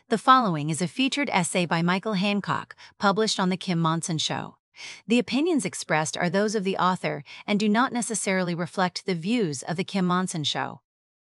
The following is a featured essay by Michael Hancock, published on The Kim Monson Show. The opinions expressed are those of the author and do not necessarily reflect the views of The Kim Monson Show.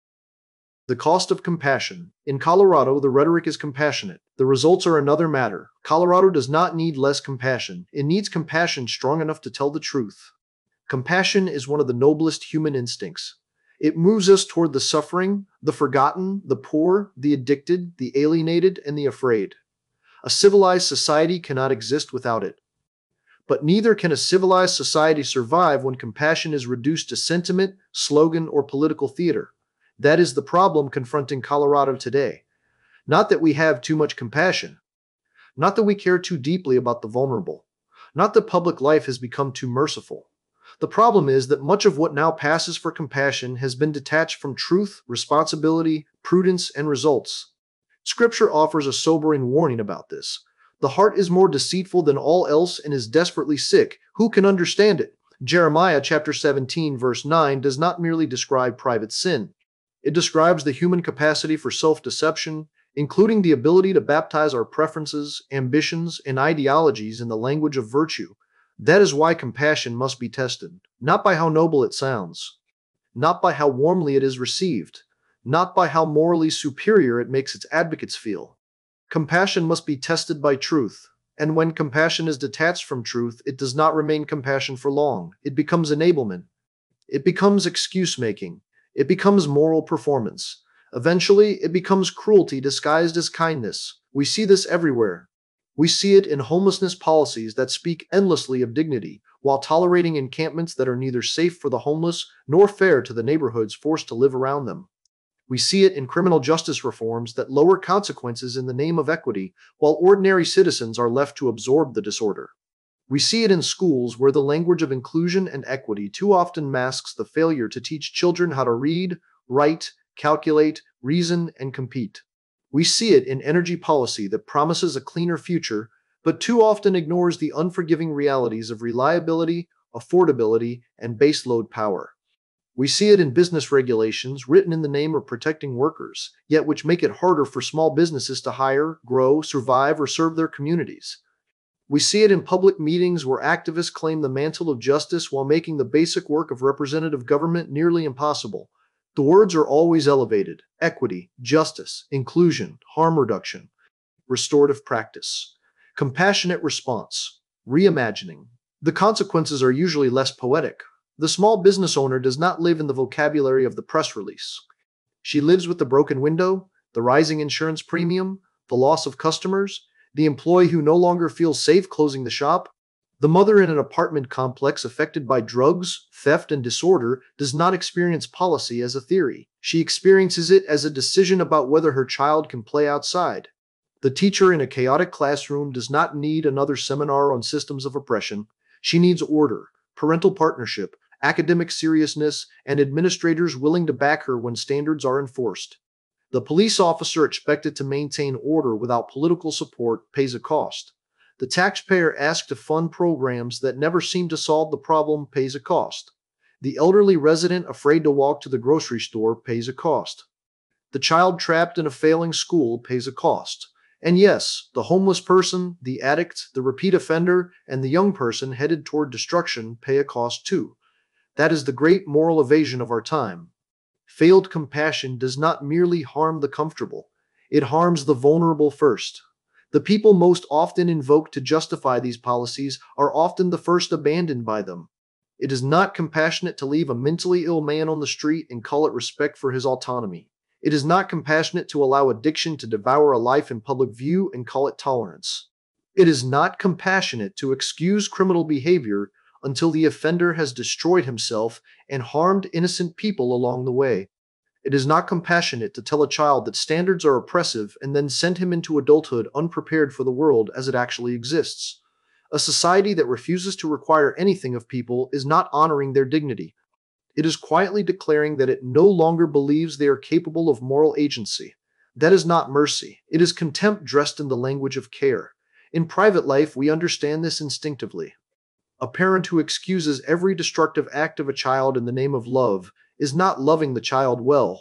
The cost of compassion. In Colorado, the rhetoric is compassionate. The results are another matter. Colorado does not need less compassion. It needs compassion strong enough to tell the truth. Compassion is one of the noblest human instincts. It moves us toward the suffering, the forgotten, the poor, the addicted, the alienated, and the afraid. A civilized society cannot exist without it. But neither can a civilized society survive when compassion is reduced to sentiment, slogan, or political theater. That is the problem confronting Colorado today. Not that we have too much compassion. Not that we care too deeply about the vulnerable. Not that public life has become too merciful. The problem is that much of what now passes for compassion has been detached from truth, responsibility, prudence, and results. Scripture offers a sobering warning about this. The heart is more deceitful than all else and is desperately sick. Who can understand it? Jeremiah chapter 17 verse 9 does not merely describe private sin. It describes the human capacity for self-deception, including the ability to baptize our preferences, ambitions, and ideologies in the language of virtue. That is why compassion must be tested, not by how noble it sounds, not by how warmly it is received, not by how morally superior it makes its advocates feel. Compassion must be tested by truth, and when compassion is detached from truth, it does not remain compassion for long. It becomes enablement. It becomes excuse-making. It becomes moral performance. Eventually, it becomes cruelty disguised as kindness. We see this everywhere. We see it in homelessness policies that speak endlessly of dignity, while tolerating encampments that are neither safe for the homeless nor fair to the neighborhoods forced to live around them. We see it in criminal justice reforms that lower consequences in the name of equity, while ordinary citizens are left to absorb the disorder. We see it in schools where the language of inclusion and equity too often masks the failure to teach children how to read, write, calculate, reason, and compete. We see it in energy policy that promises a cleaner future, but too often ignores the unforgiving realities of reliability, affordability, and baseload power. We see it in business regulations written in the name of protecting workers, yet which make it harder for small businesses to hire, grow, survive, or serve their communities. We see it in public meetings where activists claim the mantle of justice while making the basic work of representative government nearly impossible. The words are always elevated: equity, justice, inclusion, harm reduction, restorative practice, compassionate response, reimagining. The consequences are usually less poetic. The small business owner does not live in the vocabulary of the press release. She lives with the broken window, the rising insurance premium, the loss of customers, the employee who no longer feels safe closing the shop. The mother in an apartment complex affected by drugs, theft, and disorder does not experience policy as a theory. She experiences it as a decision about whether her child can play outside. The teacher in a chaotic classroom does not need another seminar on systems of oppression. She needs order, parental partnership, academic seriousness, and administrators willing to back her when standards are enforced. The police officer expected to maintain order without political support pays a cost. The taxpayer asked to fund programs that never seem to solve the problem pays a cost. The elderly resident afraid to walk to the grocery store pays a cost. The child trapped in a failing school pays a cost. And yes, the homeless person, the addict, the repeat offender, and the young person headed toward destruction pay a cost too. That is the great moral evasion of our time. Failed compassion does not merely harm the comfortable. It harms the vulnerable first. The people most often invoked to justify these policies are often the first abandoned by them. It is not compassionate to leave a mentally ill man on the street and call it respect for his autonomy. It is not compassionate to allow addiction to devour a life in public view and call it tolerance. It is not compassionate to excuse criminal behavior until the offender has destroyed himself and harmed innocent people along the way. It is not compassionate to tell a child that standards are oppressive and then send him into adulthood unprepared for the world as it actually exists. A society that refuses to require anything of people is not honoring their dignity. It is quietly declaring that it no longer believes they are capable of moral agency. That is not mercy. It is contempt dressed in the language of care. In private life, we understand this instinctively. A parent who excuses every destructive act of a child in the name of love is not loving the child well.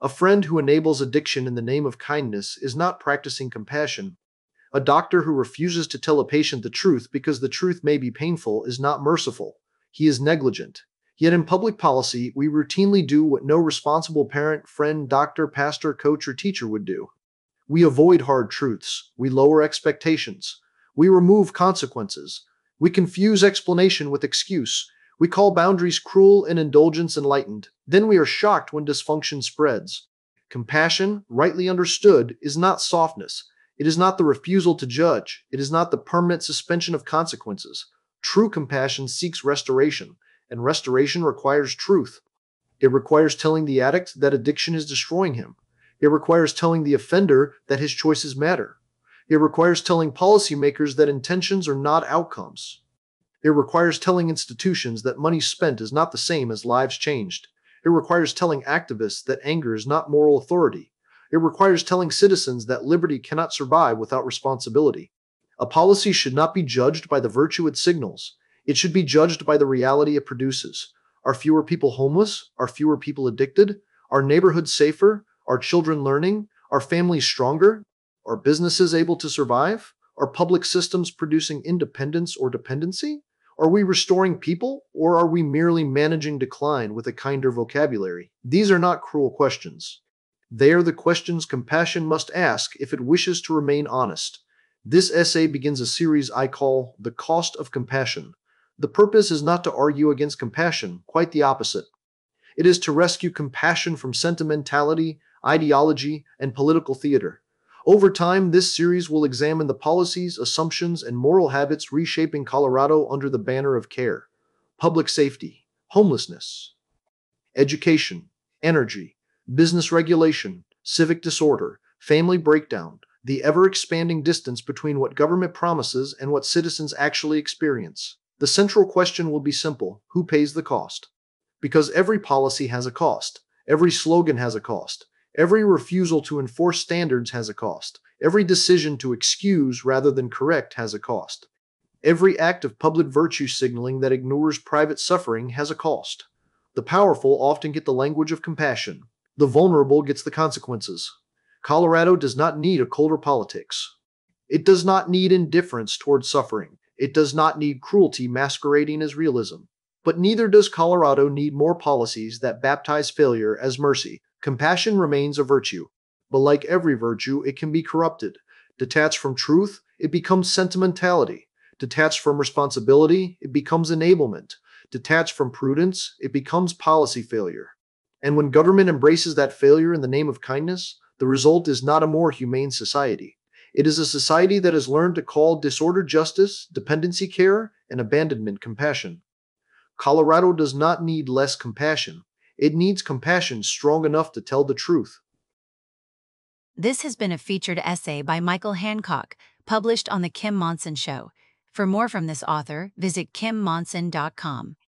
A friend who enables addiction in the name of kindness is not practicing compassion. A doctor who refuses to tell a patient the truth because the truth may be painful is not merciful. He is negligent. Yet in public policy, we routinely do what no responsible parent, friend, doctor, pastor, coach, or teacher would do. We avoid hard truths. We lower expectations. We remove consequences. We confuse explanation with excuse. We call boundaries cruel and indulgence enlightened. Then we are shocked when dysfunction spreads. Compassion, rightly understood, is not softness. It is not the refusal to judge. It is not the permanent suspension of consequences. True compassion seeks restoration, and restoration requires truth. It requires telling the addict that addiction is destroying him. It requires telling the offender that his choices matter. It requires telling policymakers that intentions are not outcomes. It requires telling institutions that money spent is not the same as lives changed. It requires telling activists that anger is not moral authority. It requires telling citizens that liberty cannot survive without responsibility. A policy should not be judged by the virtue it signals. It should be judged by the reality it produces. Are fewer people homeless? Are fewer people addicted? Are neighborhoods safer? Are children learning? Are families stronger? Are businesses able to survive? Are public systems producing independence or dependency? Are we restoring people, or are we merely managing decline with a kinder vocabulary? These are not cruel questions. They are the questions compassion must ask if it wishes to remain honest. This essay begins a series I call The Cost of Compassion. The purpose is not to argue against compassion, quite the opposite. It is to rescue compassion from sentimentality, ideology, and political theater. Over time, this series will examine the policies, assumptions, and moral habits reshaping Colorado under the banner of care: public safety, homelessness, education, energy, business regulation, civic disorder, family breakdown, the ever-expanding distance between what government promises and what citizens actually experience. The central question will be simple: who pays the cost? Because every policy has a cost. Every slogan has a cost. Every refusal to enforce standards has a cost. Every decision to excuse rather than correct has a cost. Every act of public virtue signaling that ignores private suffering has a cost. The powerful often get the language of compassion. The vulnerable gets the consequences. Colorado does not need a colder politics. It does not need indifference toward suffering. It does not need cruelty masquerading as realism. But neither does Colorado need more policies that baptize failure as mercy. Compassion remains a virtue, but like every virtue, it can be corrupted. Detached from truth, it becomes sentimentality. Detached from responsibility, it becomes enablement. Detached from prudence, it becomes policy failure. And when government embraces that failure in the name of kindness, the result is not a more humane society. It is a society that has learned to call disorder justice, dependency care, and abandonment compassion. Colorado does not need less compassion. It needs compassion strong enough to tell the truth. This has been a featured essay by Michael Hancock, published on The Kim Monson Show. For more from this author, visit kimmonson.com.